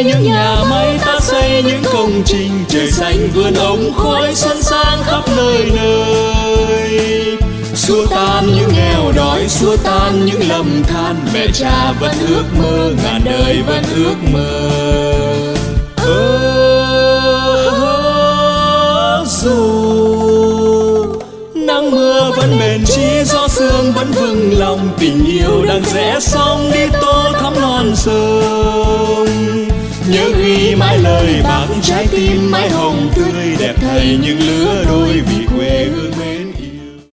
xây những nhà máy, ta xây những công trình, trời xanh vườn ống khói xuân sang khắp nơi nơi. Xua tan những nghèo đói, xua tan những lầm than, mẹ cha vẫn ước mơ, ngàn đời vẫn ước mơ. Dù nắng mưa vẫn bền chí, gió sương vẫn vững lòng, tình yêu đang rẽ sóng đi tô thắm non sông. Nhớ ghi mãi lời bác, trái tim mãi hồng tươi, đẹp thầy những lứa đôi vì quê hương